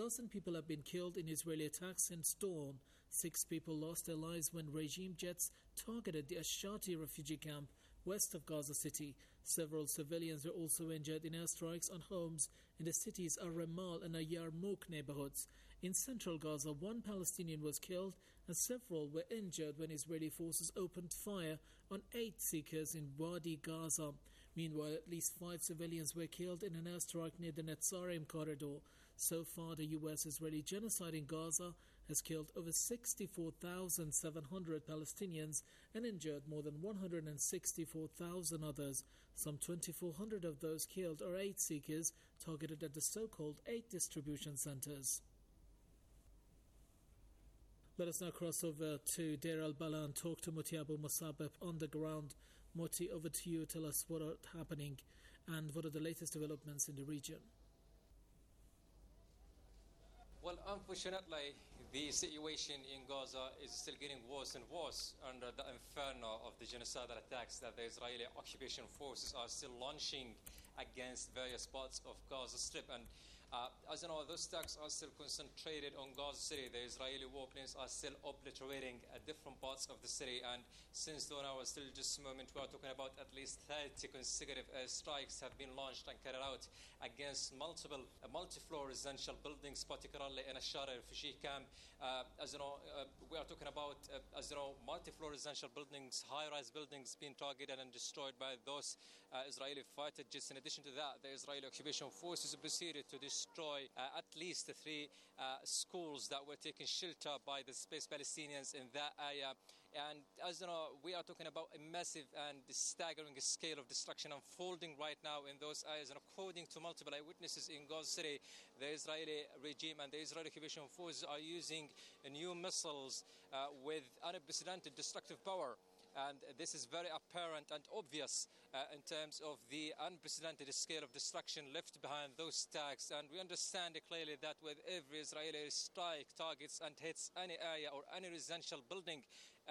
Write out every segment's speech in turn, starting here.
dozen people have been killed in Israeli attacks since dawn. 6 people lost their lives when regime jets targeted the Ashati refugee camp west of Gaza City. Several civilians were also injured in airstrikes on homes in the city's Ar-Ramal and Yarmouk neighborhoods. In central Gaza, 1 Palestinian was killed and several were injured when Israeli forces opened fire on 8 seekers in Wadi Gaza. Meanwhile, at least 5 civilians were killed in an airstrike near the Netzarim corridor. So far, the U.S.-Israeli genocide in Gaza has killed over 64,700 Palestinians and injured more than 164,000 others. Some 2,400 of those killed are aid seekers targeted at the so-called aid distribution centers. Let us now cross over to Deir al-Balah and talk to Moti Abu Musabab on the ground. Moti, over to you. Tell us what are happening and what are the latest developments in the region. Well, unfortunately, the situation in Gaza is still getting worse and worse under the inferno of the genocidal attacks that the Israeli occupation forces are still launching against various parts of Gaza Strip. And as you know, those attacks are still concentrated on Gaza City. The Israeli warplanes are still obliterating different parts of the city. And since dawn hours till this moment, we are talking about at least 30 consecutive strikes have been launched and carried out against multi-floor residential buildings, particularly in Ashara refugee camp. As you know, we are talking about, multi-floor residential buildings, high-rise buildings being targeted and destroyed by those Israeli fighter jets. In addition to that, the Israeli occupation forces proceeded to destroy at least 3 schools that were taking shelter by the Palestinians in that area. And as you know, we are talking about a massive and staggering scale of destruction unfolding right now in those areas. And according to multiple eyewitnesses in Gaza City, the Israeli regime and the Israeli occupation forces are using new missiles with unprecedented destructive power. And this is very apparent and obvious in terms of the unprecedented scale of destruction left behind those attacks. And we understand clearly that with every Israeli strike targets and hits any area or any residential building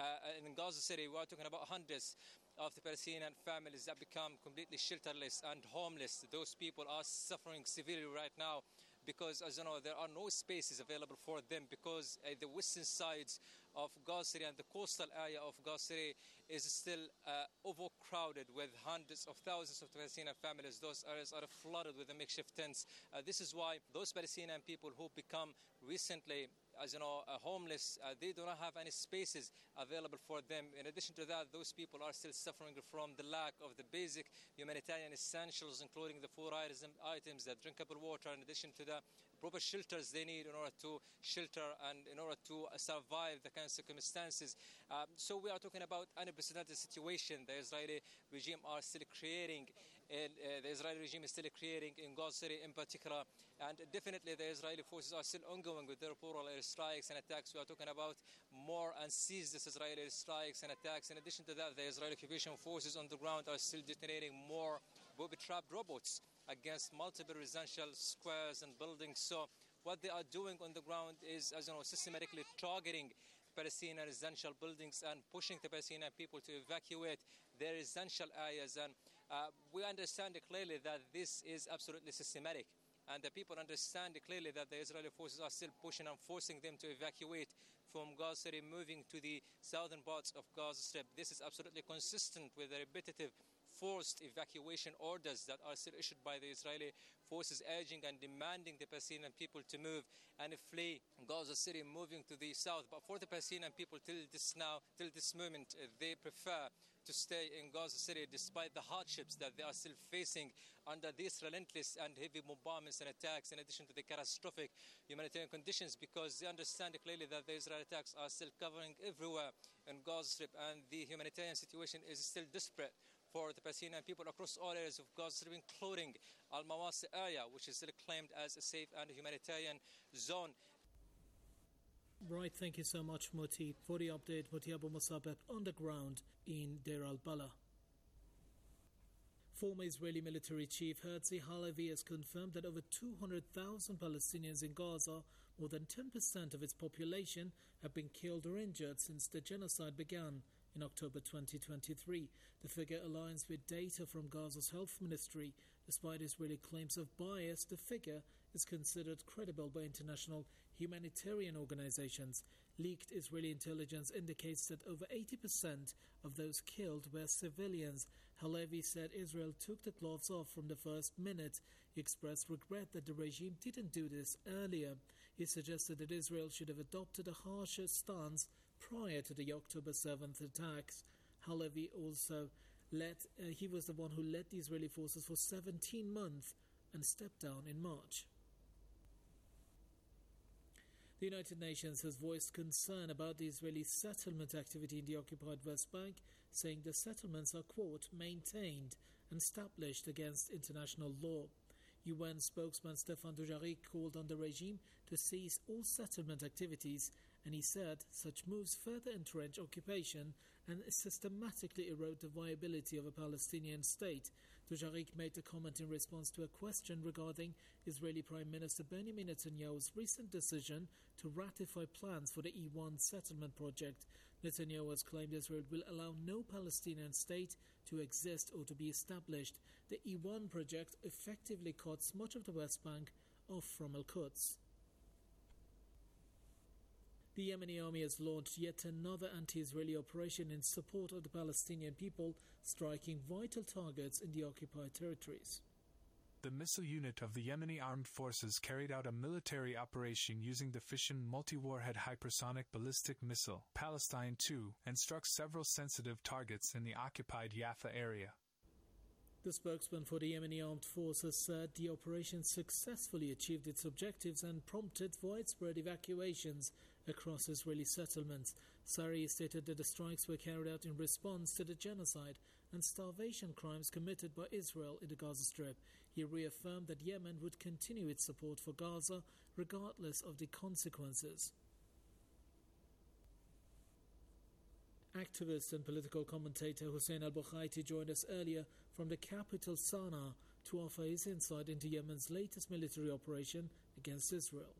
in Gaza City, we are talking about hundreds of the Palestinian families that become completely shelterless and homeless. Those people are suffering severely right now because, as you know, there are no spaces available for them because the western sides of Gaza City and the coastal area of Gaza City is still overcrowded with hundreds of thousands of Palestinian families. Those areas are flooded with the makeshift tents. This is why those Palestinian people who become recently homeless, they do not have any spaces available for them. In addition to that, those people are still suffering from the lack of the basic humanitarian essentials, including the food items, the drinkable water, in addition to the proper shelters they need in order to shelter and in order to survive the kind of circumstances. So we are talking about an unprecedented situation the Israeli regime are still creating, and the Israeli regime is still creating in Gaza City in particular. And definitely the Israeli forces are still ongoing with their plural air strikes and attacks. We are talking about more and ceaseless Israeli strikes and attacks. In addition to that, the Israeli occupation forces on the ground are still detonating more booby-trapped robots against multiple residential squares and buildings. So what they are doing on the ground is, systematically targeting Palestinian residential buildings and pushing the Palestinian people to evacuate their residential areas. And we understand clearly that this is absolutely systematic. And the people understand clearly that the Israeli forces are still pushing and forcing them to evacuate from Gaza City, moving to the southern parts of Gaza Strip. This is absolutely consistent with the repetitive forced evacuation orders that are still issued by the Israeli forces, urging and demanding the Palestinian people to move and flee Gaza City, moving to the south. But for the Palestinian people, till this moment, they prefer to stay in Gaza City despite the hardships that they are still facing under these relentless and heavy bombardments and attacks, in addition to the catastrophic humanitarian conditions, because they understand clearly that the Israeli attacks are still covering everywhere in Gaza Strip, and the humanitarian situation is still desperate for the Palestinian people across all areas of Gaza Strip, including Al-Mawasi area, which is still claimed as a safe and humanitarian zone. Right, thank you so much, Moti, for the update. Moti Abu Musabab on the ground in Deir al-Balah. Former Israeli military chief Herzi Halevi has confirmed that over 200,000 Palestinians in Gaza, more than 10% of its population, have been killed or injured since the genocide began in October 2023. The figure aligns with data from Gaza's health ministry. Despite Israeli claims of bias, the figure is considered credible by international humanitarian organizations. Leaked Israeli intelligence indicates that over 80% of those killed were civilians. Halevi said Israel took the gloves off from the first minute. He expressed regret that the regime didn't do this earlier. He suggested that Israel should have adopted a harsher stance prior to the October 7th attacks. Halevi also he was the one who led the Israeli forces for 17 months and stepped down in March. The United Nations has voiced concern about the Israeli settlement activity in the occupied West Bank, saying the settlements are, quote, maintained and established against international law. UN spokesman Stefan Dujarric called on the regime to cease all settlement activities, and he said such moves further entrench occupation and systematically erode the viability of a Palestinian state. Dujarric made the comment in response to a question regarding Israeli Prime Minister Benjamin Netanyahu's recent decision to ratify plans for the E1 settlement project. Netanyahu has claimed Israel will allow no Palestinian state to exist or to be established. The E1 project effectively cuts much of the West Bank off from Al-Quds. The Yemeni army has launched yet another anti-Israeli operation in support of the Palestinian people, striking vital targets in the occupied territories. The missile unit of the Yemeni armed forces carried out a military operation using the Fission multi-warhead hypersonic ballistic missile, Palestine II, and struck several sensitive targets in the occupied Jaffa area. The spokesman for the Yemeni armed forces said the operation successfully achieved its objectives and prompted widespread evacuations across Israeli settlements. Sari stated that the strikes were carried out in response to the genocide and starvation crimes committed by Israel in the Gaza Strip. He reaffirmed that Yemen would continue its support for Gaza regardless of the consequences. Activist and political commentator Hussein al-Bukhaiti joined us earlier from the capital Sana'a to offer his insight into Yemen's latest military operation against Israel.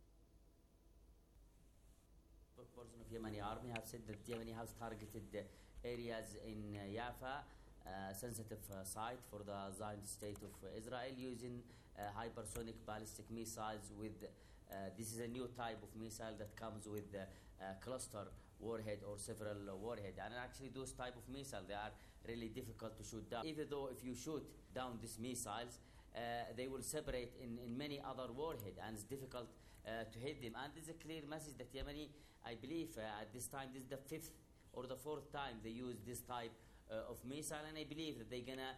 The spokesperson of Yemeni army have said that Yemeni has targeted areas in Jaffa, sensitive site for the Zionist state of Israel, using hypersonic ballistic missiles with this is a new type of missile that comes with cluster warhead or several warhead, and actually those type of missiles, they are really difficult to shoot down. Even though if you shoot down these missiles, they will separate in many other warhead, and it's difficult to hit them. And there's a clear message that Yemeni, I believe at this time, this is the fifth or the fourth time they use this type of missile, and I believe that they're gonna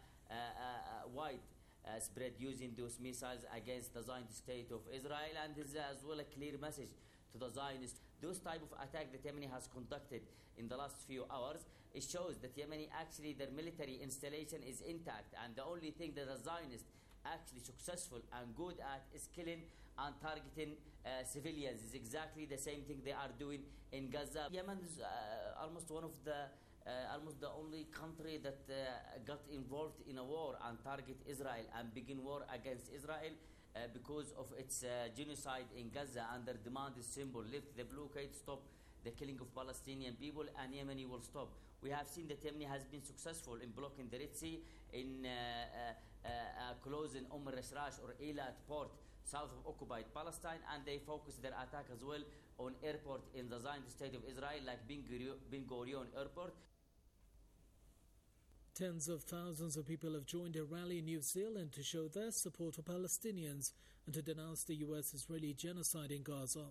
spread using those missiles against the Zionist state of Israel. And there's as well a clear message to the Zionists. Those type of attack that Yemeni has conducted in the last few hours, it shows that Yemeni actually their military installation is intact, and the only thing that the Zionists actually successful and good at is killing and targeting civilians. Is exactly the same thing they are doing in Gaza. Yemen is almost the only country that got involved in a war and target Israel and begin war against Israel because of its genocide in Gaza, and their demand is simple: lift the blockade, stop the killing of Palestinian people, and Yemeni will stop. We have seen that Yemeni has been successful in blocking the Red Sea, in closing Rashrash or Eilat port south of occupied Palestine, and they focus their attack as well on airport in the Zionist state of Israel, like Ben Gurion Airport. Tens of thousands of people have joined a rally in New Zealand to show their support for Palestinians and to denounce the US-Israeli genocide in Gaza.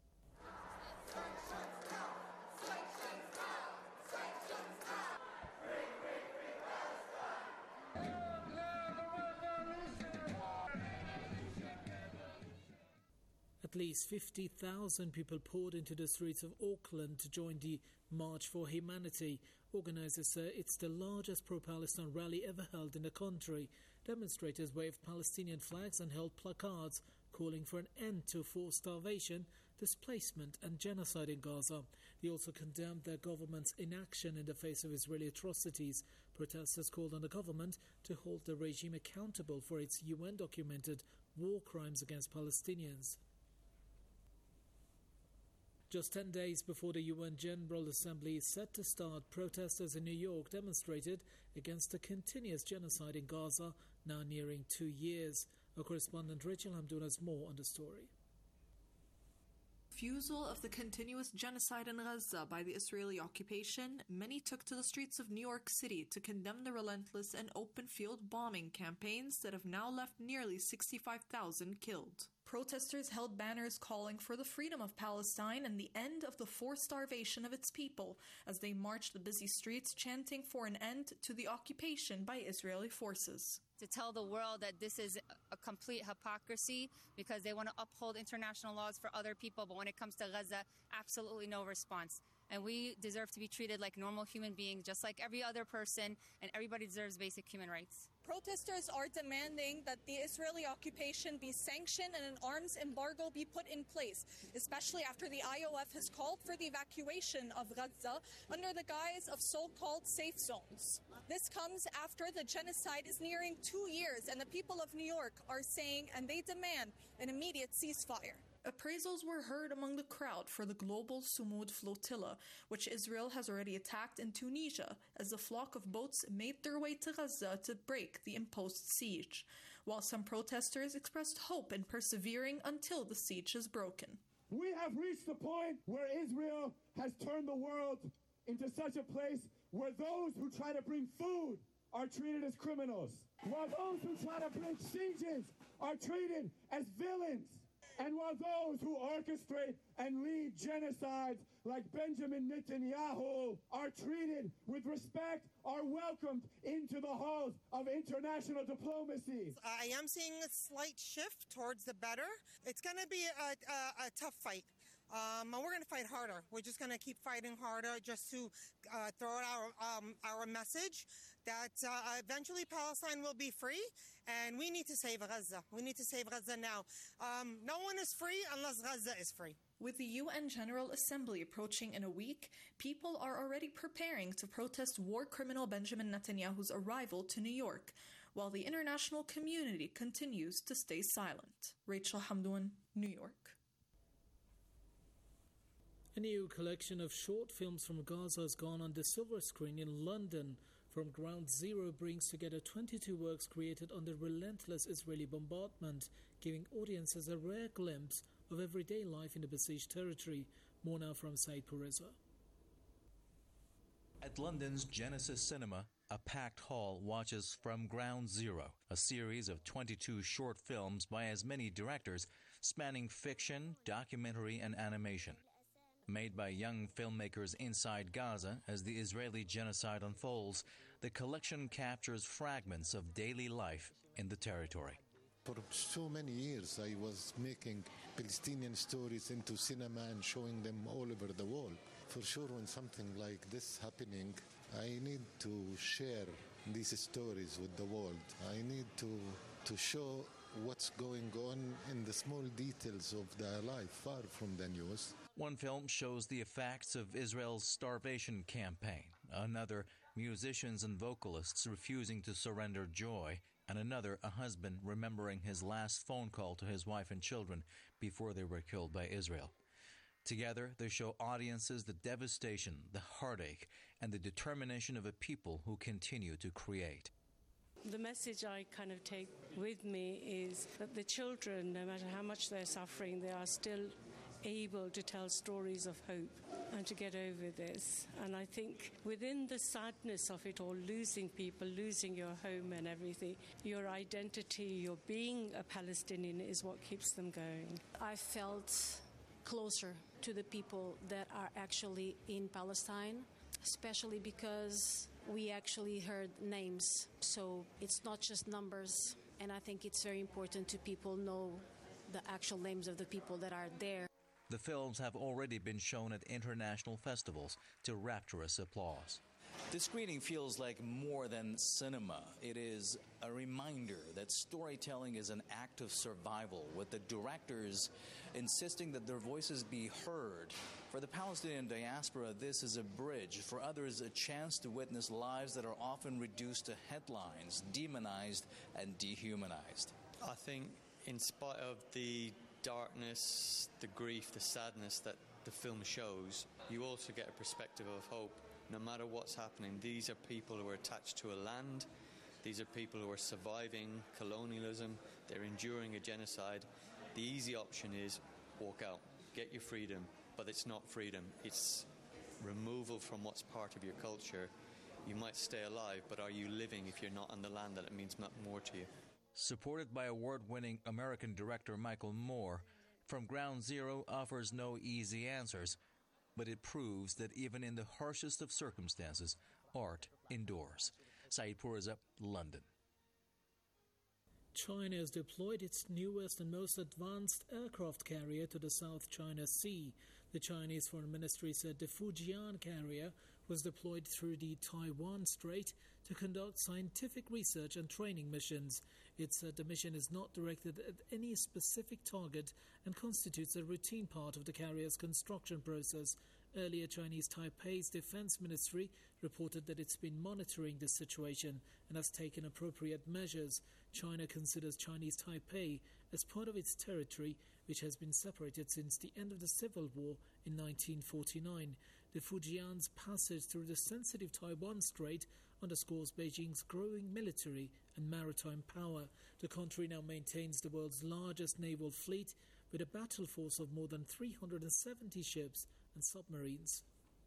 At least 50,000 people poured into the streets of Auckland to join the March for Humanity. Organisers say it's the largest pro-Palestine rally ever held in the country. Demonstrators waved Palestinian flags and held placards calling for an end to forced starvation, displacement and genocide in Gaza. They also condemned their government's inaction in the face of Israeli atrocities. Protesters called on the government to hold the regime accountable for its UN-documented war crimes against Palestinians. Just 10 days before the UN General Assembly is set to start, protesters in New York demonstrated against the continuous genocide in Gaza, now nearing 2 years. Our correspondent Rachel Hamdoun has more on the story. Refusal of the continuous genocide in Gaza by the Israeli occupation, many took to the streets of New York City to condemn the relentless and open-field bombing campaigns that have now left nearly 65,000 killed. Protesters held banners calling for the freedom of Palestine and the end of the forced starvation of its people as they marched the busy streets chanting for an end to the occupation by Israeli forces. To tell the world that this is a complete hypocrisy because they want to uphold international laws for other people, but when it comes to Gaza, absolutely no response. And we deserve to be treated like normal human beings, just like every other person, and everybody deserves basic human rights. Protesters are demanding that the Israeli occupation be sanctioned and an arms embargo be put in place, especially after the IOF has called for the evacuation of Gaza under the guise of so-called safe zones. This comes after the genocide is nearing 2 years, and the people of New York are saying, and they demand, an immediate ceasefire. Appraisals were heard among the crowd for the global Sumud flotilla, which Israel has already attacked in Tunisia, as a flock of boats made their way to Gaza to break the imposed siege, while some protesters expressed hope in persevering until the siege is broken. We have reached the point where Israel has turned the world into such a place where those who try to bring food are treated as criminals, while those who try to bring sieges are treated as villains. And while those who orchestrate and lead genocides like Benjamin Netanyahu are treated with respect, are welcomed into the halls of international diplomacy. I am seeing a slight shift towards the better. It's going to be a tough fight. We're going to fight harder. We're just going to keep fighting harder just to throw out our message that eventually Palestine will be free, and we need to save Gaza. We need to save Gaza now. No one is free unless Gaza is free. With the UN General Assembly approaching in a week, people are already preparing to protest war criminal Benjamin Netanyahu's arrival to New York, while the international community continues to stay silent. Rachel Hamdoun, New York. A new collection of short films from Gaza has gone on the silver screen in London. From Ground Zero brings together 22 works created under relentless Israeli bombardment, giving audiences a rare glimpse of everyday life in the besieged territory. More now from Said Pourreza. At London's Genesis Cinema, a packed hall watches From Ground Zero, a series of 22 short films by as many directors spanning fiction, documentary, and animation. Made by young filmmakers inside Gaza as the Israeli genocide unfolds, the collection captures fragments of daily life in the territory. For so many years, I was making Palestinian stories into cinema and showing them all over the world. For sure, when something like this happening, I need to share these stories with the world. I need to show what's going on in the small details of their life, far from the news. One film shows the effects of Israel's starvation campaign, another, musicians and vocalists refusing to surrender joy, and another, a husband remembering his last phone call to his wife and children before they were killed by Israel. Together, they show audiences the devastation, the heartache, and the determination of a people who continue to create. The message I kind of take with me is that the children, no matter how much they're suffering, they are still able to tell stories of hope and to get over this. And I think within the sadness of it all, losing people, losing your home and everything, your identity, your being a Palestinian is what keeps them going. I felt closer to the people that are actually in Palestine, especially because we actually heard names. So it's not just numbers. And I think it's very important to people know the actual names of the people that are there. The films have already been shown at international festivals to rapturous applause. This screening feels like more than cinema. It is a reminder that storytelling is an act of survival, with the directors insisting that their voices be heard. For the Palestinian diaspora, this is a bridge. For others, a chance to witness lives that are often reduced to headlines, demonized and dehumanized. I think in spite of the darkness, the grief, the sadness that the film shows, you also get a perspective of hope. No matter what's happening, these are people who are attached to a land. These are people who are surviving colonialism. They're enduring a genocide. The easy option is walk out, get your freedom, but it's not freedom. It's removal from what's part of your culture. You might stay alive, but are you living if you're not on the land that it means more to you? Supported by award-winning American director Michael Moore, From Ground Zero offers no easy answers, but it proves that even in the harshest of circumstances, art endures. Saeed Pourreza, London. China has deployed its newest and most advanced aircraft carrier to the South China Sea. The Chinese Foreign Ministry said the Fujian carrier was deployed through the Taiwan Strait to conduct scientific research and training missions. It said the mission is not directed at any specific target and constitutes a routine part of the carrier's construction process. Earlier, Chinese Taipei's Defense Ministry reported that it's been monitoring this situation and has taken appropriate measures. China considers Chinese Taipei as part of its territory, which has been separated since the end of the Civil War in 1949. The Fujian's passage through the sensitive Taiwan Strait underscores Beijing's growing military and maritime power. The country now maintains the world's largest naval fleet with a battle force of more than 370 ships and submarines.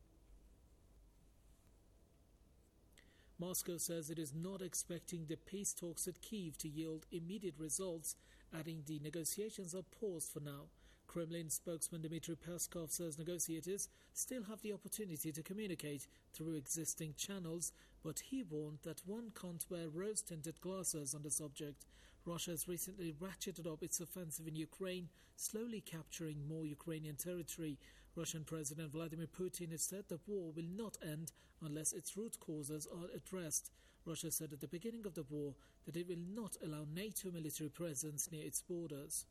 Moscow says it is not expecting the peace talks at Kyiv to yield immediate results, adding the negotiations are paused for now. Kremlin spokesman Dmitry Peskov says negotiators still have the opportunity to communicate through existing channels, but he warned that one can't wear rose-tinted glasses on the subject. Russia has recently ratcheted up its offensive in Ukraine, slowly capturing more Ukrainian territory. Russian President Vladimir Putin has said the war will not end unless its root causes are addressed. Russia said at the beginning of the war that it will not allow NATO military presence near its borders.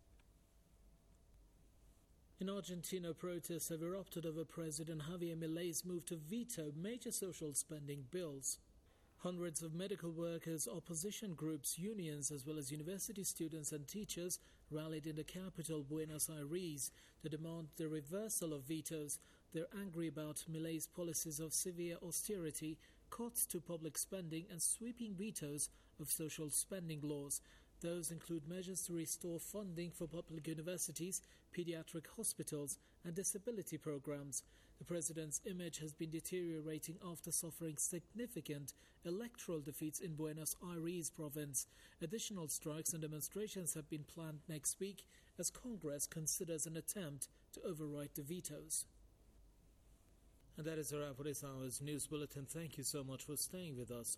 In Argentina, protests have erupted over President Javier Milei's move to veto major social spending bills. Hundreds of medical workers, opposition groups, unions, as well as university students and teachers rallied in the capital, Buenos Aires, to demand the reversal of vetoes. They're angry about Milei's policies of severe austerity, cuts to public spending, and sweeping vetoes of social spending laws. Those include measures to restore funding for public universities, pediatric hospitals, and disability programs. The president's image has been deteriorating after suffering significant electoral defeats in Buenos Aires province. Additional strikes and demonstrations have been planned next week as Congress considers an attempt to override the vetoes. And that is a wrap for this hour's news bulletin. Thank you so much for staying with us.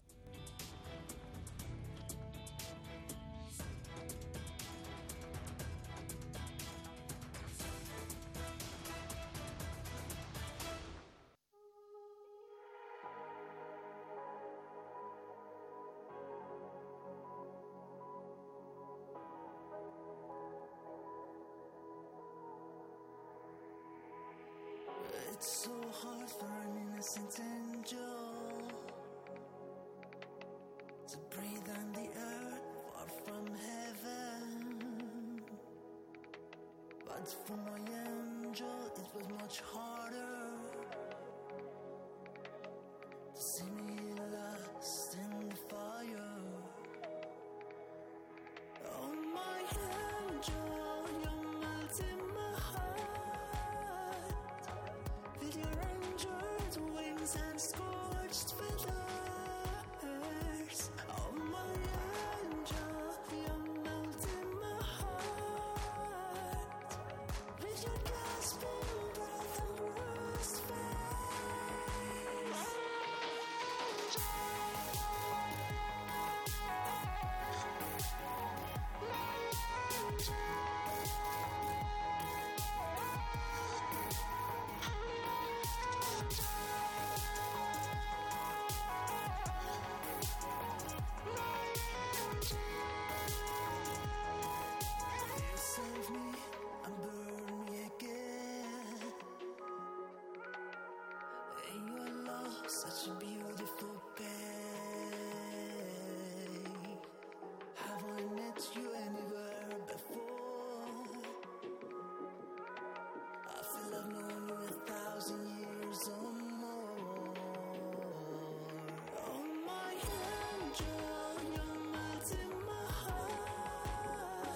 It's so hard for an innocent angel to breathe on the earth far from heaven. But for my angel, it was much harder to see me lost in the fire. Oh, my angel, you're melting my heart. With your android wings and scorched feathers. Oh, my angel, you're melting my heart. With your gasping breath and bruised face. You save me and burn me again. In your love, such a beautiful pain. Have I met you anywhere before? I feel I've known you 1,000 years or more. Oh, my angel, you're melting my heart.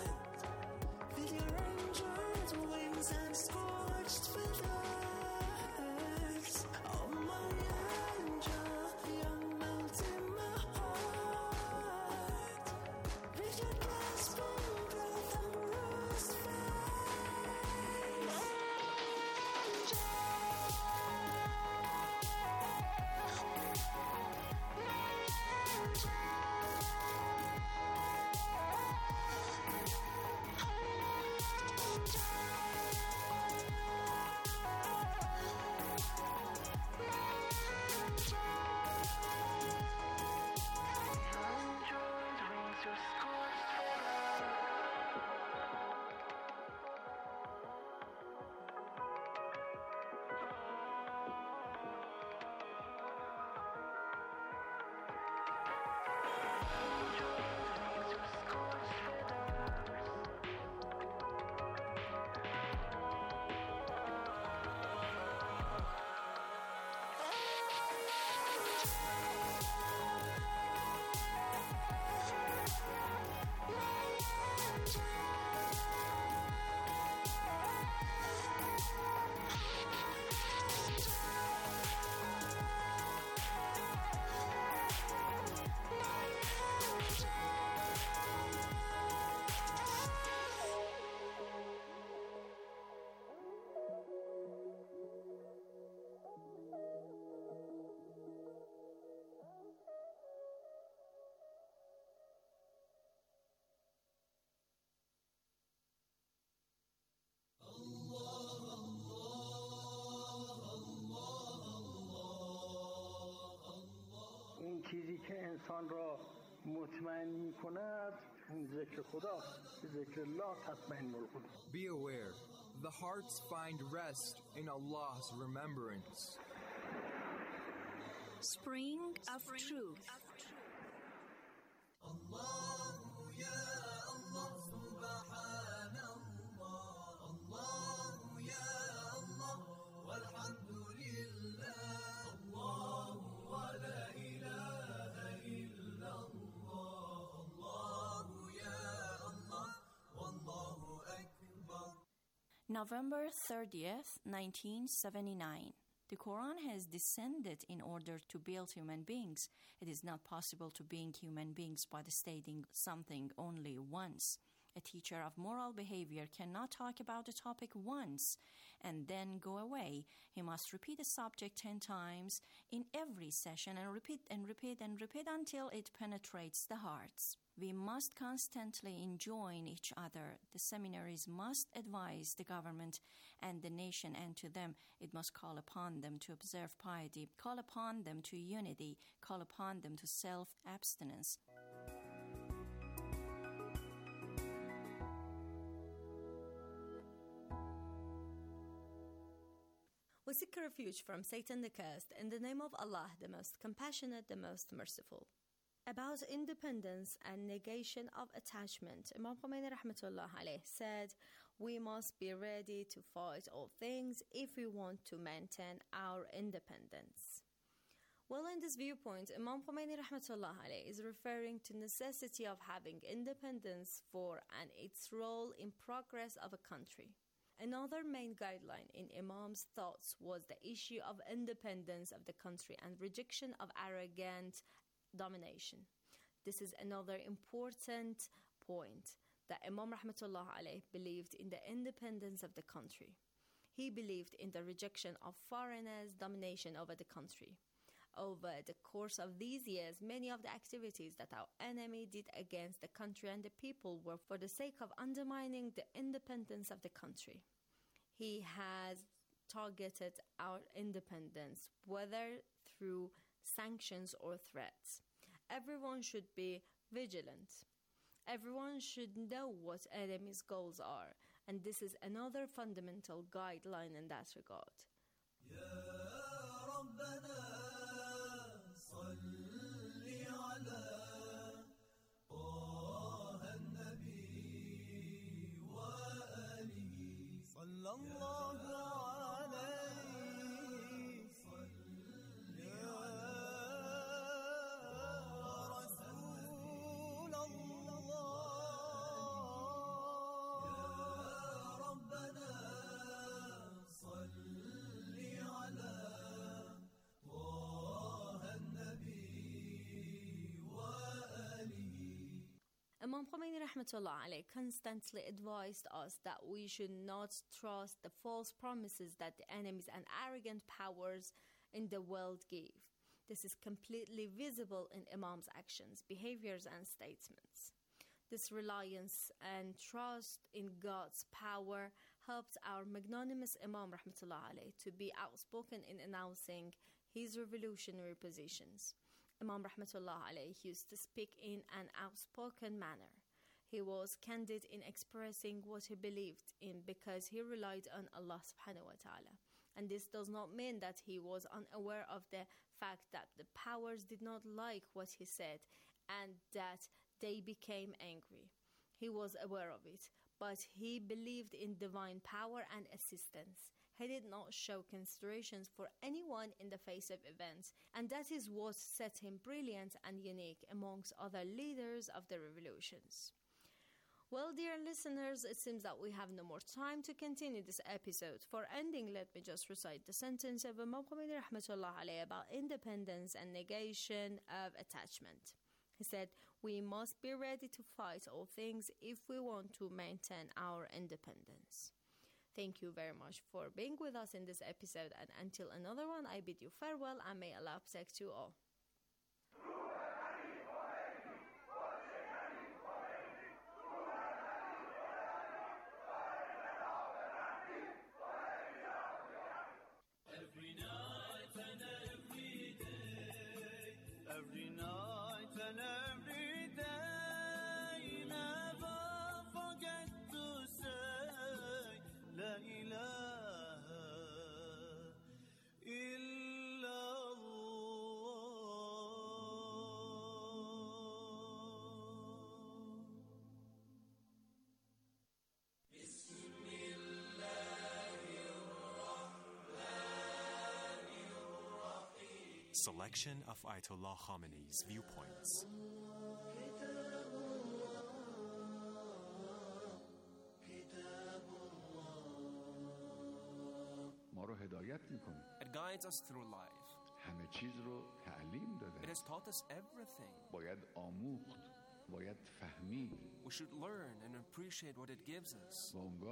انسان را مطمئن می کند این ذکر خداست. ذکر الله تطمئن القلوب. Be aware, the hearts find rest in Allah's remembrance. Spring of Truth. November 30th, 1979. The Quran has descended in order to build human beings. It is not possible to build human beings by stating something only once. A teacher of moral behavior cannot talk about a topic once and then go away. He must repeat the subject 10 times in every session and repeat until it penetrates the hearts. We must constantly enjoin each other. The seminaries must advise the government and the nation, and to them it must call upon them to observe piety, call upon them to unity, call upon them to self-abstinence. We seek refuge from Satan the cursed in the name of Allah, the most compassionate, the most merciful. About independence and negation of attachment, Imam Khomeini rahmatullah alayh said, we must be ready to fight all things if we want to maintain our independence. Well, in this viewpoint, Imam Khomeini rahmatullah alayh is referring to necessity of having independence for and its role in progress of a country. Another main guideline in Imam's thoughts was the issue of independence of the country and rejection of arrogant domination. This is another important point, that Imam rahmatullah alayh believed in the independence of the country. He believed in the rejection of foreigners' domination over the country. Over the course of these years, many of the activities that our enemy did against the country and the people were for the sake of undermining the independence of the country. He has targeted our independence, whether through sanctions or threats. Everyone should be vigilant. Everyone should know what enemies' goals are, and this is another fundamental guideline in that regard. Imam Khomeini rahmatullah alayh constantly advised us that we should not trust the false promises that the enemies and arrogant powers in the world give. This is completely visible in Imam's actions, behaviors, and statements. This reliance and trust in God's power helped our magnanimous Imam rahmatullah alayh to be outspoken in announcing his revolutionary positions. Imam rahmatullah alayh used to speak in an outspoken manner. He was candid in expressing what he believed in because he relied on Allah subhanahu wa ta'ala. And this does not mean that he was unaware of the fact that the powers did not like what he said and that they became angry. He was aware of it, but he believed in divine power and assistance. He did not show considerations for anyone in the face of events, and that is what set him brilliant and unique amongst other leaders of the revolutions. Well, dear listeners, it seems that we have no more time to continue this episode. For ending, let me just recite the sentence of Imam Khomeini rahmatullah alayh about independence and negation of attachment. He said, we must be ready to fight all things if we want to maintain our independence. Thank you very much for being with us in this episode, and until another one, I bid you farewell, and may Allah protect you all. Every night and every day, every night selection of Ayatollah Khamenei's viewpoints. It guides us through life. It has taught us everything. We should learn and appreciate what it gives us.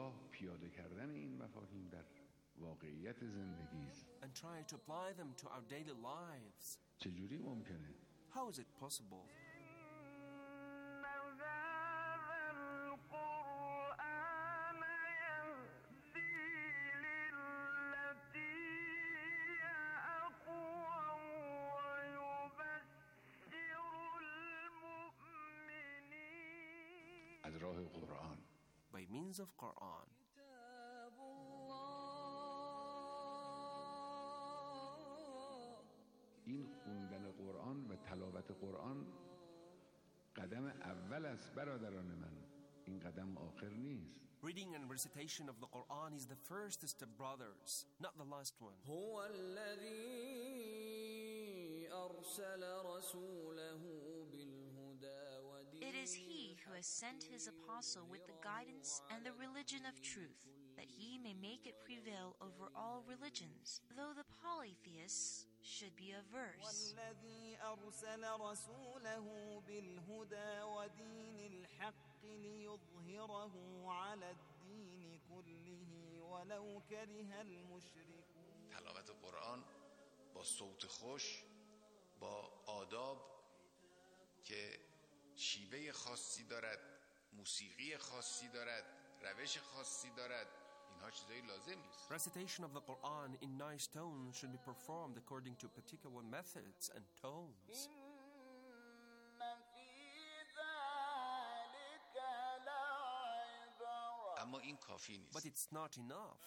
And try to apply them to our daily lives. How is it possible? By means of Quran. این خوندن قرآن و تلاوت قرآن قدم اول است برادران من. این قدم آخر نیست. Reading and recitation of the Quran is the first step, brothers, not the last one. هو الذي أرسل رسوله بالهدى ودين. It is He who has sent His apostle with the guidance and the religion of truth, that He may make it prevail over all religions, though the polytheists should be averse. والذي أرسل رسوله بالهدى ودين الحق ليظهره على الدين كله ولو كره المشركون. تلاوت قرآن با صوت خوش، با آداب که شیوه خاصی دارد، موسیقی خاصی دارد، روش خاصی دارد، اینها چیزایی لازم نیست. Recitation of the Quran in nice tones should be performed according to particular methods and tones. اما این کافی نیست. But it's not enough.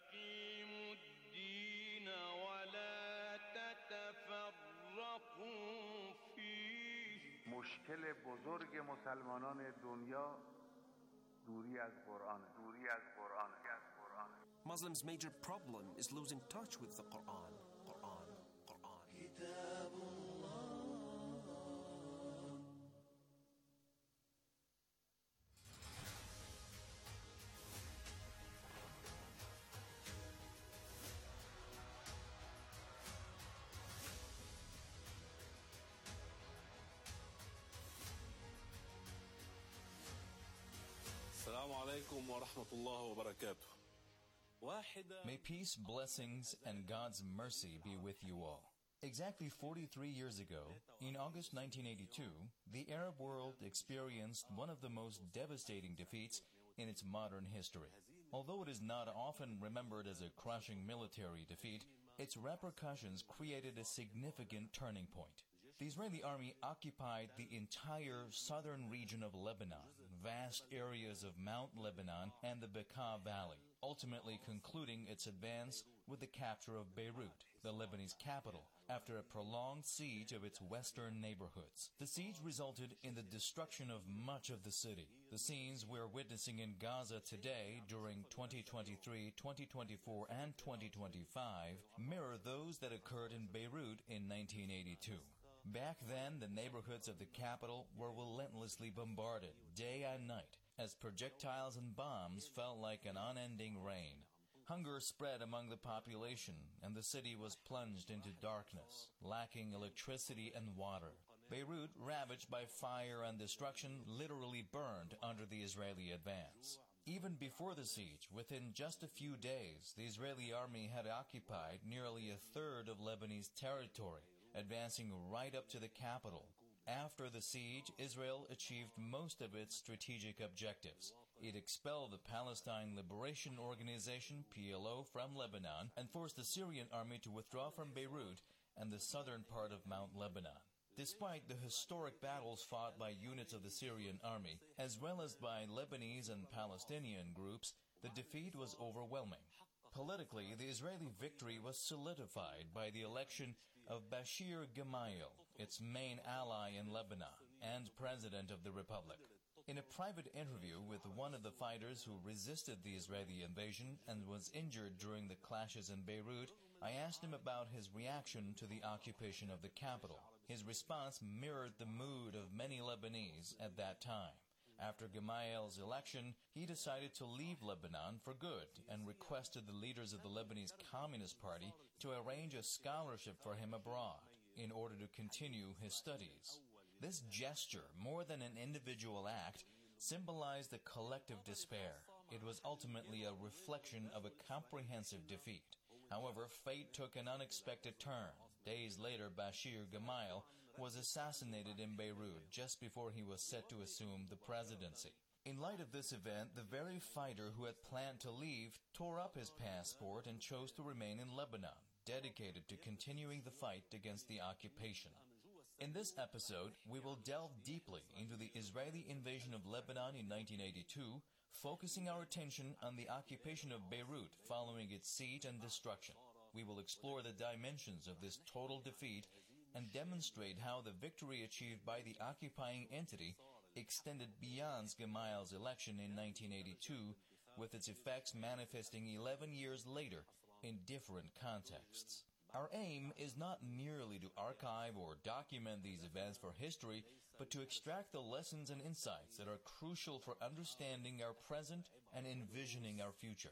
مشکل بزرگ مسلمانان دنیا دوری از قرآن. Muslims' major problem is losing touch with the Quran. السلام عليكم ورحمة الله وبركاته. May peace, blessings, and God's mercy be with you all. Exactly 43 years ago, in August 1982, the Arab world experienced one of the most devastating defeats in its modern history. Although it is not often remembered as a crushing military defeat, its repercussions created a significant turning point. The Israeli army occupied the entire southern region of Lebanon, vast areas of Mount Lebanon and the Bekaa Valley, ultimately concluding its advance with the capture of Beirut, the Lebanese capital, after a prolonged siege of its western neighborhoods. The siege resulted in the destruction of much of the city. The scenes we're witnessing in Gaza today during 2023, 2024, and 2025 mirror those that occurred in Beirut in 1982. Back then, the neighborhoods of the capital were relentlessly bombarded, day and night, as projectiles and bombs fell like an unending rain. Hunger spread among the population, and the city was plunged into darkness, lacking electricity and water. Beirut, ravaged by fire and destruction, literally burned under the Israeli advance. Even before the siege, within just a few days, the Israeli army had occupied nearly a third of Lebanese territory, advancing right up to the capital. After the siege, Israel achieved most of its strategic objectives. It expelled the Palestine Liberation Organization, PLO, from Lebanon and forced the Syrian army to withdraw from Beirut and the southern part of Mount Lebanon. Despite the historic battles fought by units of the Syrian army, as well as by Lebanese and Palestinian groups, the defeat was overwhelming. Politically, the Israeli victory was solidified by the election of Bashir Gemayel, its main ally in Lebanon and president of the republic. In a private interview with one of the fighters who resisted the Israeli invasion and was injured during the clashes in Beirut, I asked him about his reaction to the occupation of the capital. His response mirrored the mood of many Lebanese at that time. After Gemayel's election, he decided to leave Lebanon for good and requested the leaders of the Lebanese Communist Party to arrange a scholarship for him abroad in order to continue his studies. This gesture, more than an individual act, symbolized a collective despair. It was ultimately a reflection of a comprehensive defeat. However, fate took an unexpected turn. Days later, Bashir Gemayel was assassinated in Beirut just before he was set to assume the presidency. In light of this event, the very fighter who had planned to leave tore up his passport and chose to remain in Lebanon, dedicated to continuing the fight against the occupation. In this episode, we will delve deeply into the Israeli invasion of Lebanon in 1982, focusing our attention on the occupation of Beirut following its siege and destruction. We will explore the dimensions of this total defeat and demonstrate how the victory achieved by the occupying entity extended beyond Gemayel's election in 1982, with its effects manifesting 11 years later in different contexts. Our aim is not merely to archive or document these events for history, but to extract the lessons and insights that are crucial for understanding our present and envisioning our future.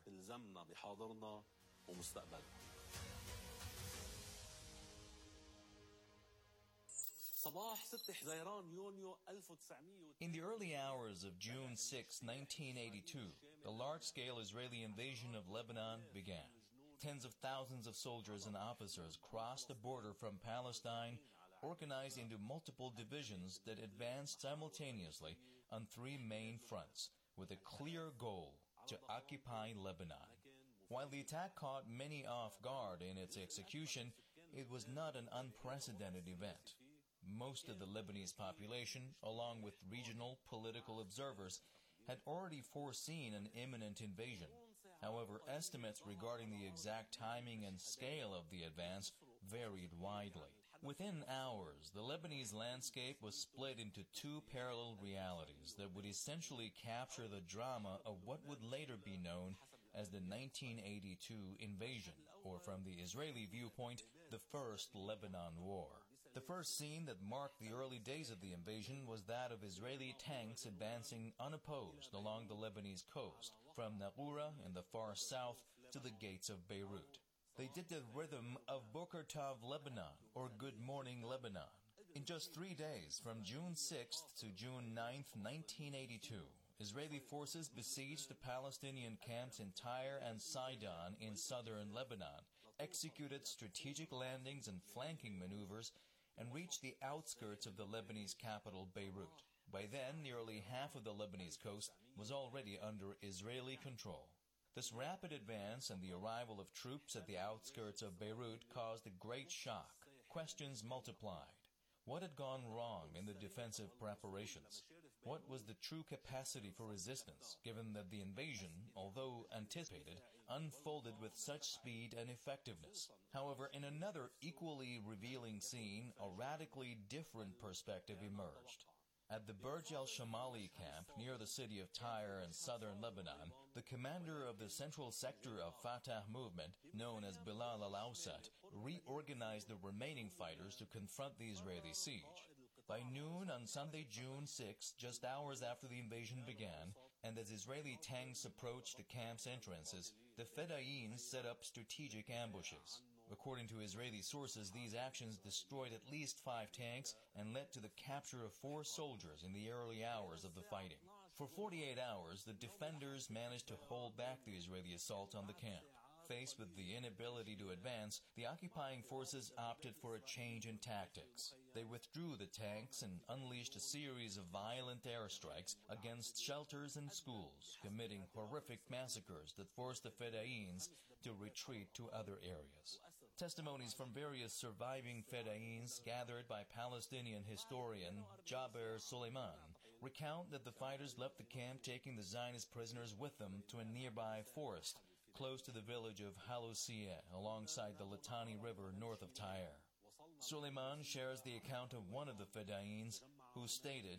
In the early hours of June 6, 1982, the large-scale Israeli invasion of Lebanon began. Tens of thousands of soldiers and officers crossed the border from Palestine, organized into multiple divisions that advanced simultaneously on three main fronts, with a clear goal to occupy Lebanon. While the attack caught many off guard in its execution, it was not an unprecedented event. Most of the Lebanese population, along with regional political observers, had already foreseen an imminent invasion. However, estimates regarding the exact timing and scale of the advance varied widely. Within hours, the Lebanese landscape was split into two parallel realities that would essentially capture the drama of what would later be known as the 1982 invasion, or from the Israeli viewpoint, the First Lebanon War. The first scene that marked the early days of the invasion was that of Israeli tanks advancing unopposed along the Lebanese coast, from Naqoura in the far south to the gates of Beirut. They did the rhythm of Boker Tov Lebanon, or Good Morning Lebanon. In just 3 days, from June 6th to June 9th, 1982, Israeli forces besieged the Palestinian camps in Tyre and Sidon in southern Lebanon, executed strategic landings and flanking maneuvers, and reached the outskirts of the Lebanese capital, Beirut. By then, nearly half of the Lebanese coast was already under Israeli control. This rapid advance and the arrival of troops at the outskirts of Beirut caused a great shock. Questions multiplied. What had gone wrong in the defensive preparations? What was the true capacity for resistance, given that the invasion, although anticipated, unfolded with such speed and effectiveness? However, in another equally revealing scene, a radically different perspective emerged. At the Burj al-Shamali camp near the city of Tyre in southern Lebanon, the commander of the central sector of Fatah movement, known as Bilal al-Awsat, reorganized the remaining fighters to confront the Israeli siege. By noon on Sunday, June 6, just hours after the invasion began, and as Israeli tanks approached the camp's entrances, the Fedayeen set up strategic ambushes. According to Israeli sources, these actions destroyed at least 5 tanks and led to the capture of 4 soldiers in the early hours of the fighting. For 48 hours, the defenders managed to hold back the Israeli assault on the camp. Faced with the inability to advance, the occupying forces opted for a change in tactics. They withdrew the tanks and unleashed a series of violent airstrikes against shelters and schools, committing horrific massacres that forced the Fedayeens to retreat to other areas. Testimonies from various surviving Fedayeens gathered by Palestinian historian Jaber Suleiman recount that the fighters left the camp taking the Zionist prisoners with them to a nearby forest close to the village of Halousia, alongside the Litani River north of Tyre. Suleiman shares the account of one of the Fedayeens who stated,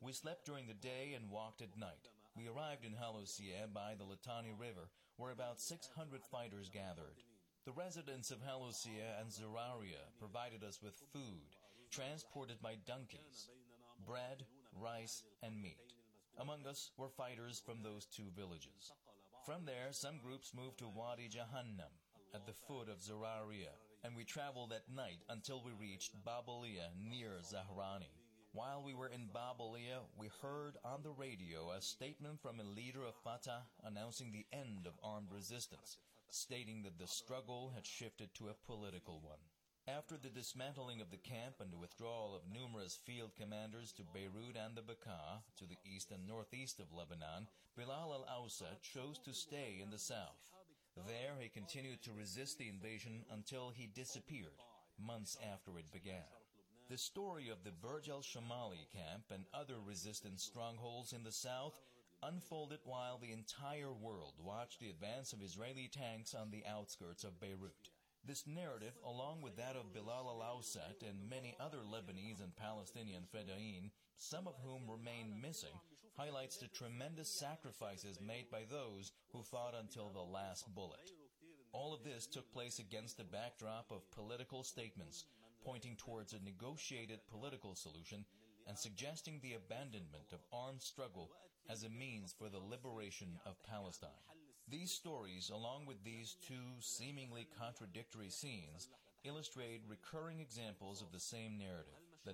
We slept during the day and walked at night. We arrived in Halossia by the Litani River, where about 600 fighters gathered. The residents of Halossia and Zeraria provided us with food, transported by donkeys, bread, rice, and meat. Among us were fighters from those two villages. From there, some groups moved to Wadi Jahannam, at the foot of Zeraria, and we traveled at night until we reached Babalia near Zahrani. While we were in Babalia, we heard on the radio a statement from a leader of Fatah announcing the end of armed resistance, stating that the struggle had shifted to a political one. After the dismantling of the camp and the withdrawal of numerous field commanders to Beirut and the Bekaa, to the east and northeast of Lebanon, Bilal al-Awsat chose to stay in the south. There he continued to resist the invasion until he disappeared, months after it began. The story of the Burj al-Shamali camp and other resistance strongholds in the south unfolded while the entire world watched the advance of Israeli tanks on the outskirts of Beirut. This narrative, along with that of Bilal al-Awsat and many other Lebanese and Palestinian Fedayeen, some of whom remain missing, highlights the tremendous sacrifices made by those who fought until the last bullet. All of this took place against the backdrop of political statements, pointing towards a negotiated political solution and suggesting the abandonment of armed struggle as a means for the liberation of Palestine. These stories, along with these two seemingly contradictory scenes, illustrate recurring examples of the same narrative, the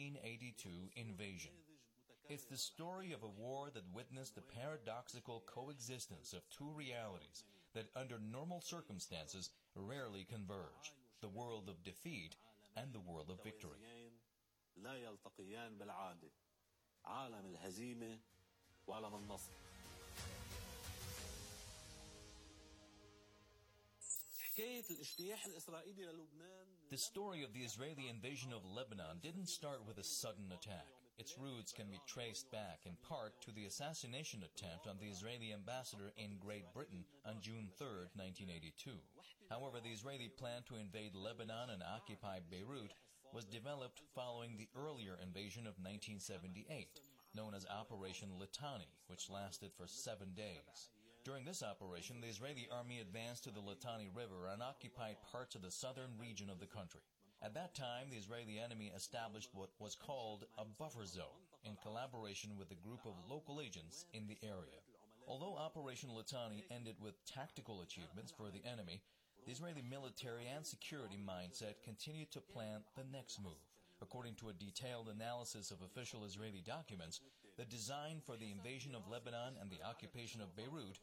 1982 invasion. It's the story of a war that witnessed the paradoxical coexistence of two realities that under normal circumstances rarely converge, the world of defeat and the world of victory. لا يلتقيان بالعادة عالم الهزيمة وعالم النصر. The story of the Israeli invasion of Lebanon didn't start with a sudden attack. Its roots can be traced back in part to the assassination attempt on the Israeli ambassador in Great Britain on June 3, 1982. However, the Israeli plan to invade Lebanon and occupy Beirut was developed following the earlier invasion of 1978, known as Operation Litani, which lasted for 7 days. During this operation, the Israeli army advanced to the Litani River and occupied parts of the southern region of the country. At that time, the Israeli enemy established what was called a buffer zone in collaboration with a group of local agents in the area. Although Operation Litani ended with tactical achievements for the enemy, the Israeli military and security mindset continued to plan the next move. According to a detailed analysis of official Israeli documents, the design for the invasion of Lebanon and the occupation of Beirut,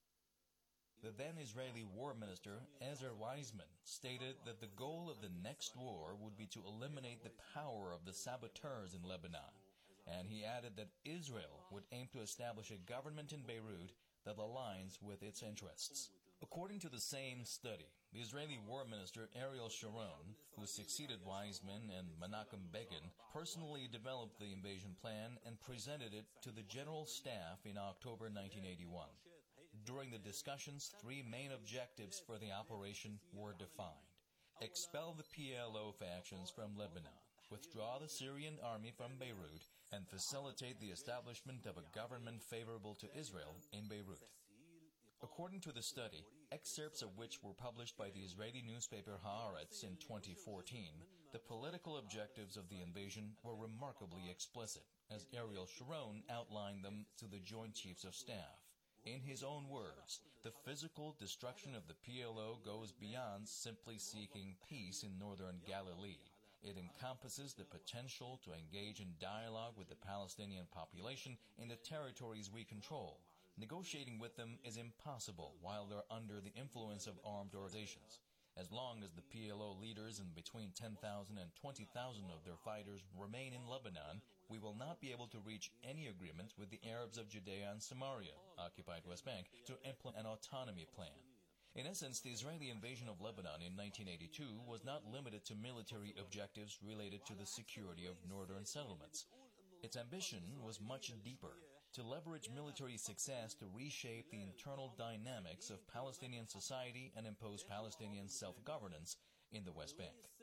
the then Israeli War Minister Ezer Weizman stated that the goal of the next war would be to eliminate the power of the saboteurs in Lebanon, and he added that Israel would aim to establish a government in Beirut that aligns with its interests. According to the same study, the Israeli War Minister Ariel Sharon, who succeeded Weizman and Menachem Begin, personally developed the invasion plan and presented it to the General Staff in October 1981. During the discussions, 3 main objectives for the operation were defined. Expel the PLO factions from Lebanon, withdraw the Syrian army from Beirut, and facilitate the establishment of a government favorable to Israel in Beirut. According to the study, excerpts of which were published by the Israeli newspaper Haaretz in 2014, the political objectives of the invasion were remarkably explicit, as Ariel Sharon outlined them to the Joint Chiefs of Staff. In his own words, the physical destruction of the PLO goes beyond simply seeking peace in northern Galilee. It encompasses the potential to engage in dialogue with the Palestinian population in the territories we control. Negotiating with them is impossible while they're under the influence of armed organizations. As long as the PLO leaders and between 10,000 and 20,000 of their fighters remain in Lebanon, we will not be able to reach any agreement with the Arabs of Judea and Samaria, occupied West Bank, to implement an autonomy plan. In essence, the Israeli invasion of Lebanon in 1982 was not limited to military objectives related to the security of northern settlements. Its ambition was much deeper, to leverage military success to reshape the internal dynamics of Palestinian society and impose Palestinian self-governance in the West Bank.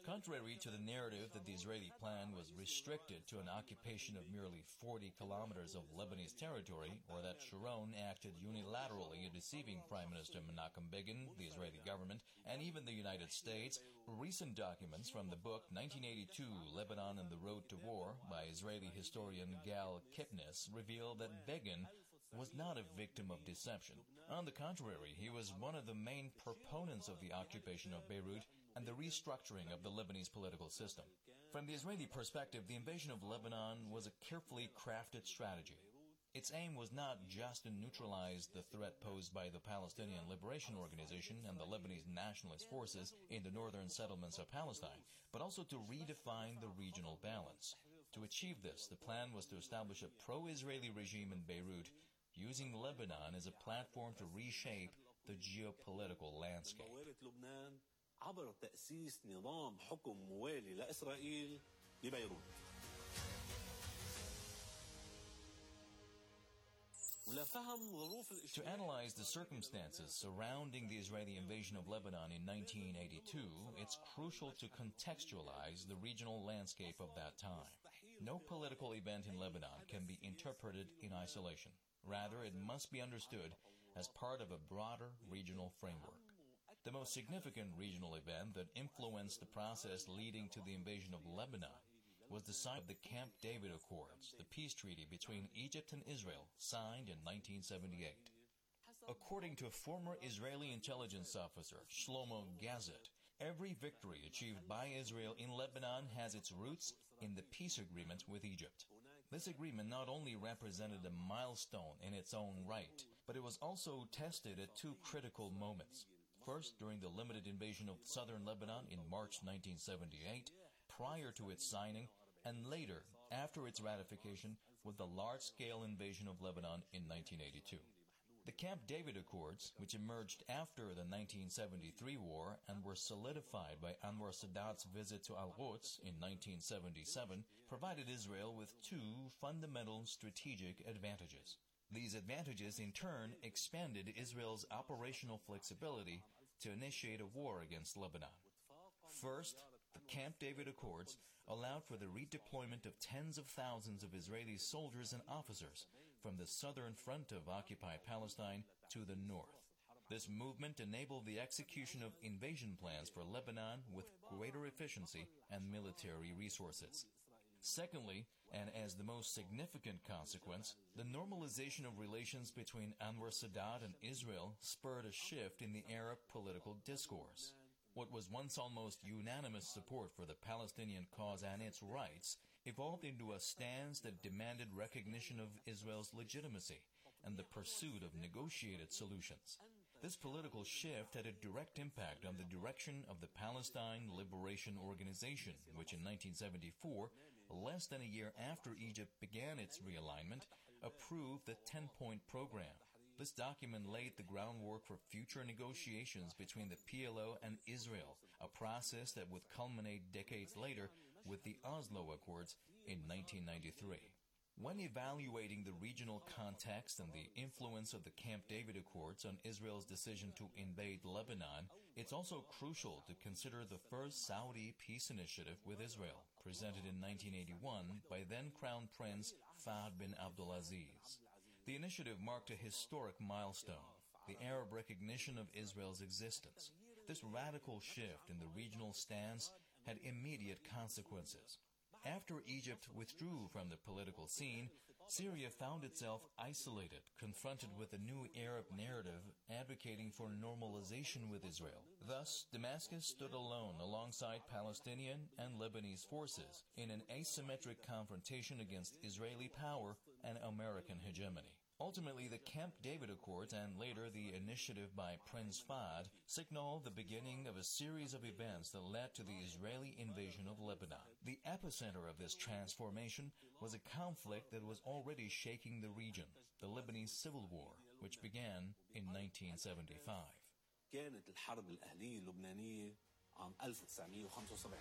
Contrary to the narrative that the Israeli plan was restricted to an occupation of merely 40 kilometers of Lebanese territory, or that Sharon acted unilaterally in deceiving Prime Minister Menachem Begin, the Israeli government, and even the United States, recent documents from the book 1982, Lebanon and the Road to War, by Israeli historian Gal Kipnis, reveal that Begin was not a victim of deception. On the contrary, he was one of the main proponents of the occupation of Beirut and the restructuring of the Lebanese political system. From the Israeli perspective, the invasion of Lebanon was a carefully crafted strategy. Its aim was not just to neutralize the threat posed by the Palestinian Liberation Organization and the Lebanese nationalist forces in the northern settlements of Palestine, but also to redefine the regional balance. To achieve this, the plan was to establish a pro-Israeli regime in Beirut, using Lebanon as a platform to reshape the geopolitical landscape. عبر تأسيس نظام حكم موالي لإسرائيل ببيروت. To analyze the circumstances surrounding the Israeli invasion of Lebanon in 1982, it's crucial to contextualize the regional landscape of that time. No political event in Lebanon can be interpreted in isolation. Rather, it must be understood as part of a broader regional framework. The most significant regional event that influenced the process leading to the invasion of Lebanon was the signing of the Camp David Accords, the peace treaty between Egypt and Israel, signed in 1978. According to former Israeli intelligence officer Shlomo Gazet, every victory achieved by Israel in Lebanon has its roots in the peace agreement with Egypt. This agreement not only represented a milestone in its own right, but it was also tested at two critical moments. First, during the limited invasion of southern Lebanon in March 1978, prior to its signing, and later, after its ratification, with the large-scale invasion of Lebanon in 1982. The Camp David Accords, which emerged after the 1973 war and were solidified by Anwar Sadat's visit to Al-Quds in 1977, provided Israel with two fundamental strategic advantages. These advantages, in turn, expanded Israel's operational flexibility to initiate a war against Lebanon. First, the Camp David Accords allowed for the redeployment of tens of thousands of Israeli soldiers and officers from the southern front of occupied Palestine to the north. This movement enabled the execution of invasion plans for Lebanon with greater efficiency and military resources. Secondly, and as the most significant consequence, the normalization of relations between Anwar Sadat and Israel spurred a shift in the Arab political discourse. What was once almost unanimous support for the Palestinian cause and its rights evolved into a stance that demanded recognition of Israel's legitimacy and the pursuit of negotiated solutions. This political shift had a direct impact on the direction of the Palestine Liberation Organization, which in 1974, less than a year after Egypt began its realignment, approved the 10-point program. This document laid the groundwork for future negotiations between the PLO and Israel, a process that would culminate decades later with the Oslo Accords in 1993. When evaluating the regional context and the influence of the Camp David Accords on Israel's decision to invade Lebanon, it's also crucial to consider the first Saudi peace initiative with Israel, presented in 1981 by then Crown Prince Fahd bin Abdulaziz. The initiative marked a historic milestone, the Arab recognition of Israel's existence. This radical shift in the regional stance had immediate consequences. After Egypt withdrew from the political scene, Syria found itself isolated, confronted with a new Arab narrative advocating for normalization with Israel. Thus, Damascus stood alone alongside Palestinian and Lebanese forces in an asymmetric confrontation against Israeli power and American hegemony. Ultimately, the Camp David Accords and later the initiative by Prince Fahd signaled the beginning of a series of events that led to the Israeli invasion of Lebanon. The epicenter of this transformation was a conflict that was already shaking the region, the Lebanese Civil War, which began in 1975. كانت الحرب الأهلية اللبنانية عام 1975.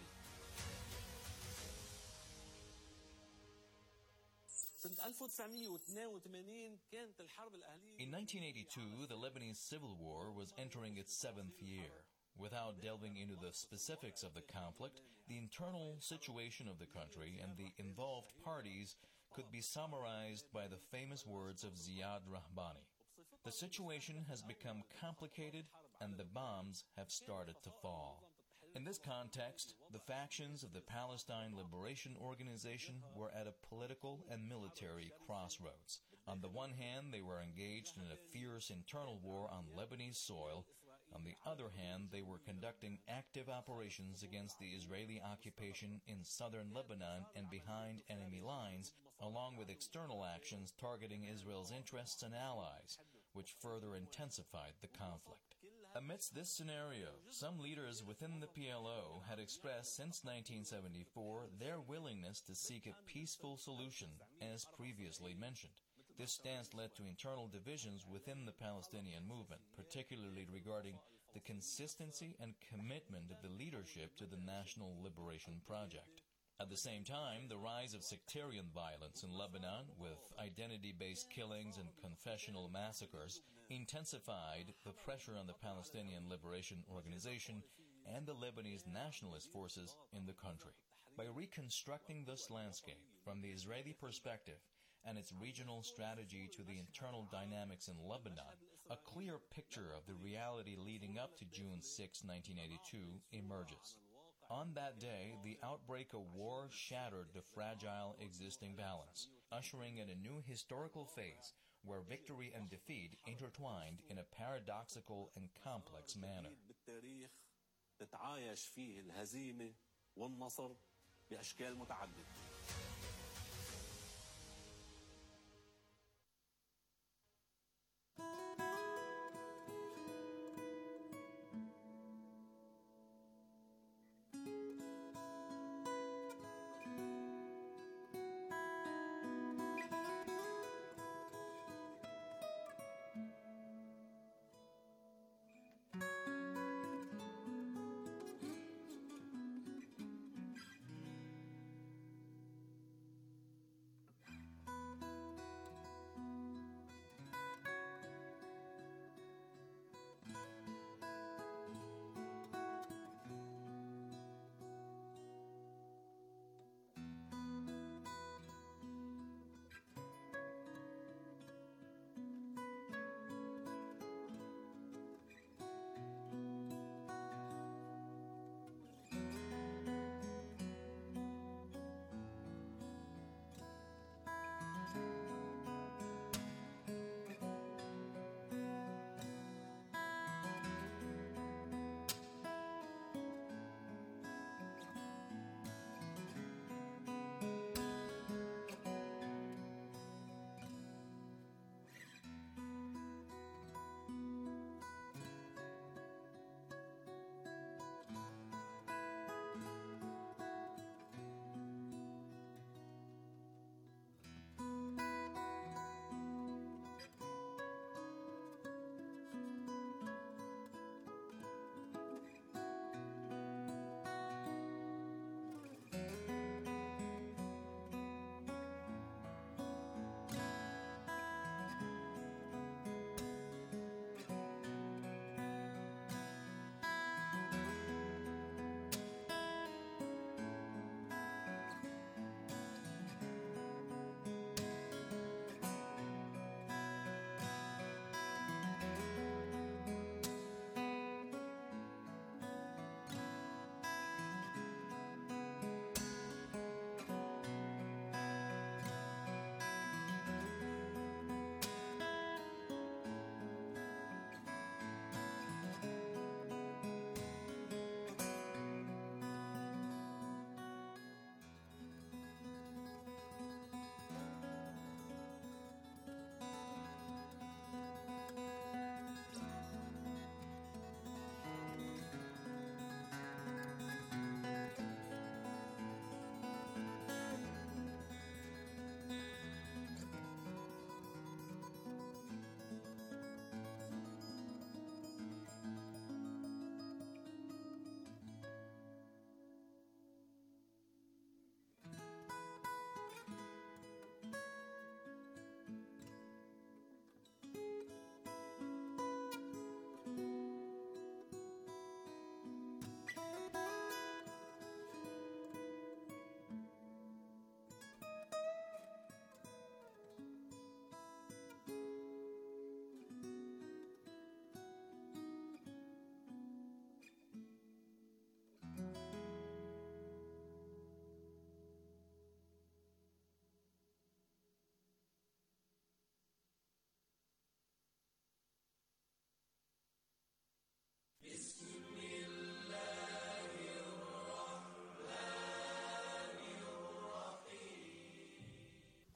In 1982, the Lebanese Civil War was entering its 7th year. Without delving into the specifics of the conflict, the internal situation of the country and the involved parties could be summarized by the famous words of Ziad Rahbani. The situation has become complicated and the bombs have started to fall. In this context, the factions of the Palestine Liberation Organization were at a political and military crossroads. On the one hand, they were engaged in a fierce internal war on Lebanese soil. On the other hand, they were conducting active operations against the Israeli occupation in southern Lebanon and behind enemy lines, along with external actions targeting Israel's interests and allies, which further intensified the conflict. Amidst this scenario, some leaders within the PLO had expressed since 1974 their willingness to seek a peaceful solution, as previously mentioned. This stance led to internal divisions within the Palestinian movement, particularly regarding the consistency and commitment of the leadership to the National Liberation Project. At the same time, the rise of sectarian violence in Lebanon, with identity-based killings and confessional massacres, intensified the pressure on the Palestinian Liberation Organization and the Lebanese nationalist forces in the country. By reconstructing this landscape from the Israeli perspective and its regional strategy to the internal dynamics in Lebanon, a clear picture of the reality leading up to June 6, 1982 emerges. On that day, the outbreak of war shattered the fragile existing balance, ushering in a new historical phase where victory and defeat intertwined in a paradoxical and complex manner. تتعايش فيه الهزيمة والنصر بأشكال متعددة.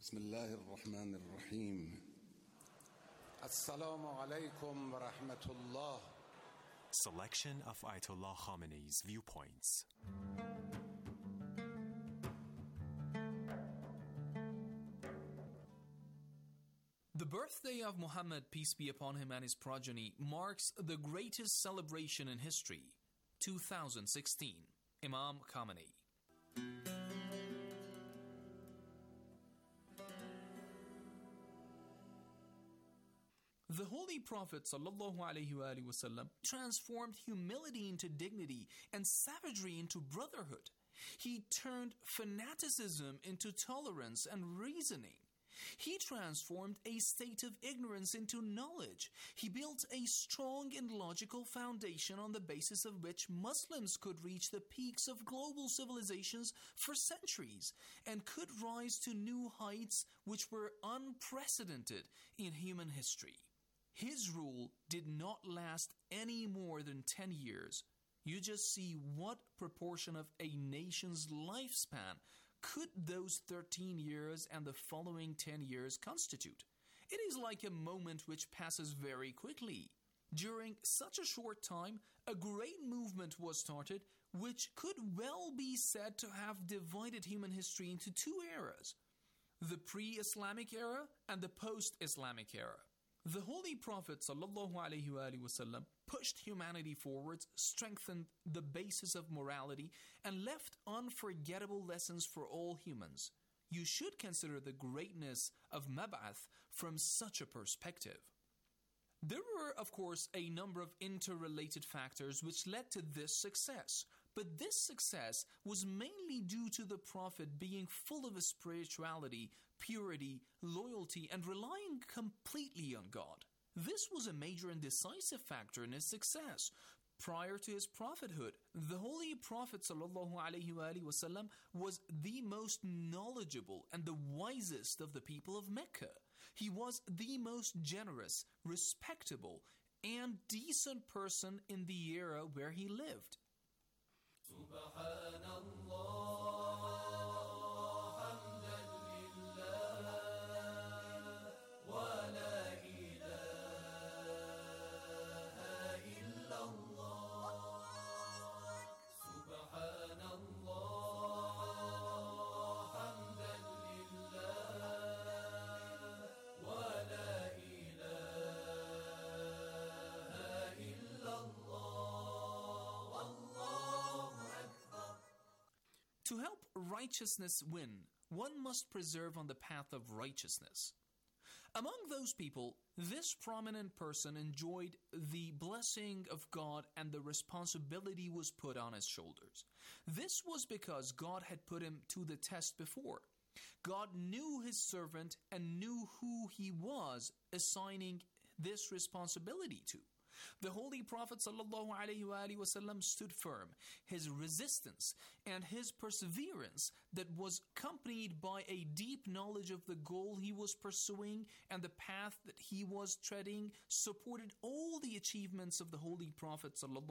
بسم الله الرحمن الرحيم السلام عليكم ورحمة الله. Selection of Ayatollah Khamenei's viewpoints. The birthday of Muhammad, peace be upon him and his progeny, marks the greatest celebration in history, 2016. Imam Khamenei. The Holy Prophet ﷺ transformed humility into dignity and savagery into brotherhood. He turned fanaticism into tolerance and reasoning. He transformed a state of ignorance into knowledge. He built a strong and logical foundation on the basis of which Muslims could reach the peaks of global civilizations for centuries and could rise to new heights which were unprecedented in human history. His rule did not last any more than 10 years. You just see what proportion of a nation's lifespan could those 13 years and the following 10 years constitute. It is like a moment which passes very quickly. During such a short time, a great movement was started which could well be said to have divided human history into two eras: the pre-Islamic era and the post-Islamic era. The Holy Prophet ﷺ pushed humanity forwards, strengthened the basis of morality, and left unforgettable lessons for all humans. You should consider the greatness of Mab'ath from such a perspective. There were, of course, a number of interrelated factors which led to this success, but this success was mainly due to the Prophet being full of spirituality, purity, loyalty, and relying completely on God. This was a major and decisive factor in his success. Prior to his prophethood, the Holy Prophet ﷺ was the most knowledgeable and the wisest of the people of Mecca. He was the most generous, respectable, and decent person in the era where he lived. To help righteousness win, one must preserve on the path of righteousness. Among those people, this prominent person enjoyed the blessing of God and the responsibility was put on his shoulders. This was because God had put him to the test before. God knew his servant and knew who he was assigning this responsibility to. The Holy Prophet ﷺ stood firm. His resistance and his perseverance that was accompanied by a deep knowledge of the goal he was pursuing and the path that he was treading supported all the achievements of the Holy Prophet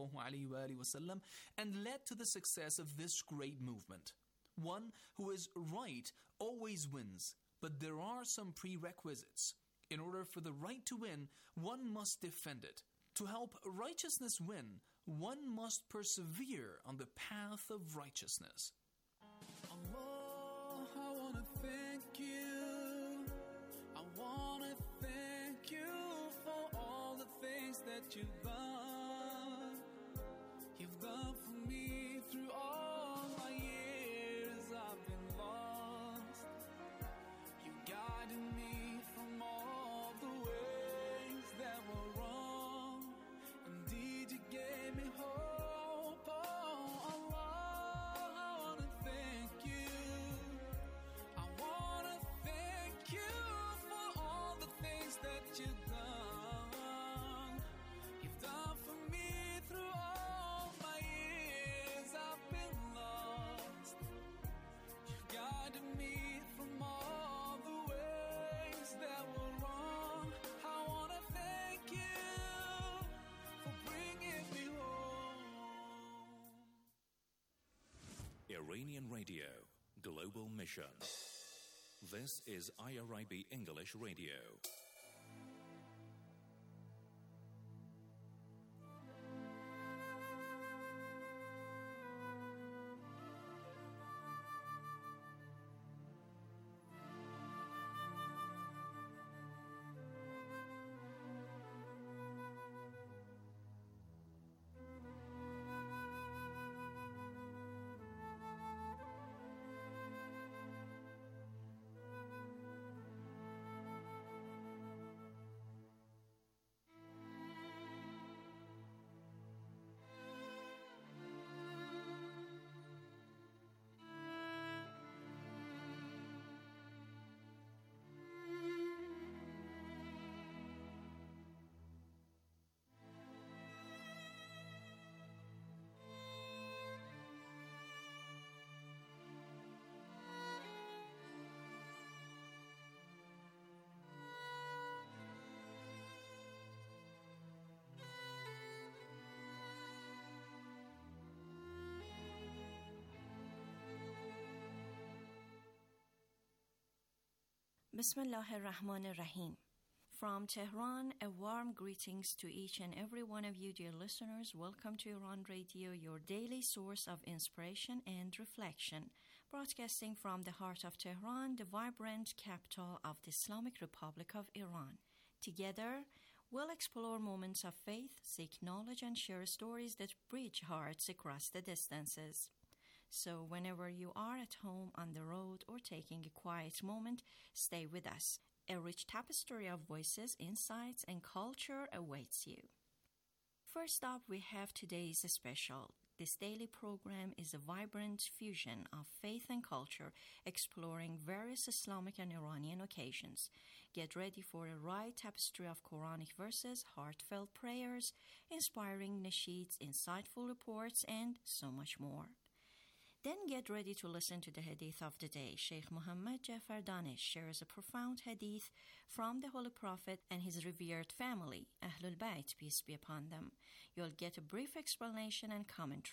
ﷺ and led to the success of this great movement. One who is right always wins, but there are some prerequisites. In order for the right to win, one must defend it. To help righteousness win, one must persevere on the path of righteousness. Allah, I want to thank you. I want to thank you for all the things that you've done. You've done for me through all my years I've been lost. You guided me from all the ways that were wrong. You gave me hope, oh Allah, I want to thank you. I want to thank you for all the things that you've done. You've done for me through all my years I've been lost. You've guided me from all the ways that were wrong. I want to thank you. Iranian Radio, Global Mission. This is IRIB English Radio. Bismillah ar-Rahman ar-Rahim. From Tehran, a warm greetings to each and every one of you, dear listeners. Welcome to Iran Radio, your daily source of inspiration and reflection. Broadcasting from the heart of Tehran, the vibrant capital of the Islamic Republic of Iran. Together, we'll explore moments of faith, seek knowledge, and share stories that bridge hearts across the distances. So whenever you are at home, on the road, or taking a quiet moment, stay with us. A rich tapestry of voices, insights, and culture awaits you. First up, we have today's special. This daily program is a vibrant fusion of faith and culture, exploring various Islamic and Iranian occasions. Get ready for a rich tapestry of Quranic verses, heartfelt prayers, inspiring nasheeds, insightful reports, and so much more. Then get ready to listen to the hadith of the day. Sheikh Muhammad Jafar Danish shares a profound hadith from the Holy Prophet and his revered family, Ahlul Bayt, peace be upon them. You'll get a brief explanation and commentary